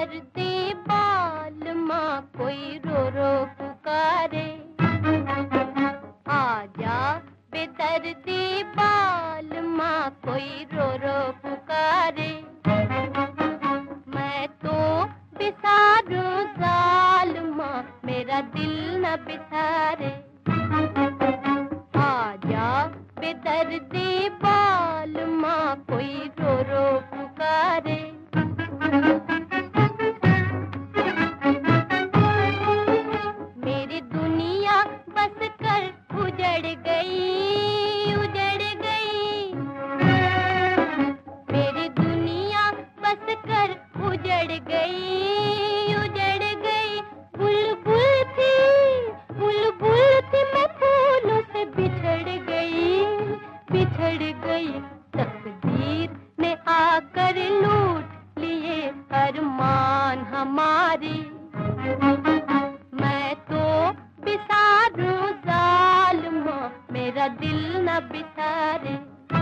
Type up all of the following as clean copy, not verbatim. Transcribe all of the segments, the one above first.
बेदर्दी बाल माँ कोई रो रो पुकारे। आजा बेदर्दी बाल माँ कोई रो रो पुकारे। मैं तो बिसारूं जालिमा मेरा दिल न बिसारे। आजा बेदर्दी बाल माँ कोई रो रो पुकारे। मेरी दुनिया बस कर उजड़ गई, उजड़ गई। मेरी दुनिया बस कर उजड़ गई, उजड़ गई। बुलबुल थी मैं फूलों से बिछड़ गई, बिछड़ गई। तकदीर ने आकर लूट लिए अरमान हमारी। मैं तो बिसारूं जालिमा मेरा दिल न बिसारे।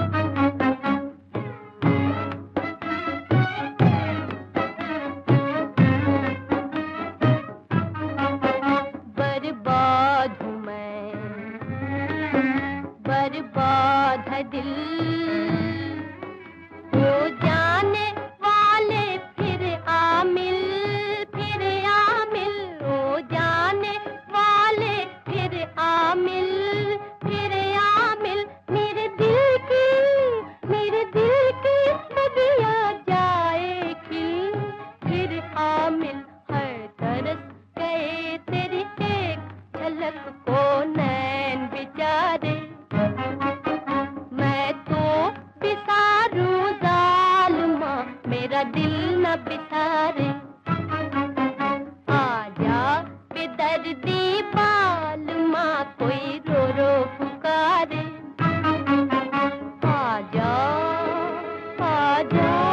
बर्बाद हूँ मैं, बर्बाद है दिल। हो जाने वाले फिर आमिल, फिर आमिल। हो जाने वाले फिर आमिल, फिर आमिल। मेरे दिल की बगिया जाए खिल, फिर आमिल। है तरस गए तेरी एक झलक को नैन बिचारे। मैं तो बिसारूं जालिमा मेरा दिल न बिसारे। आजा बेदर्दी बाल माँ कोई रो रो पुकारे। आजा, आजा।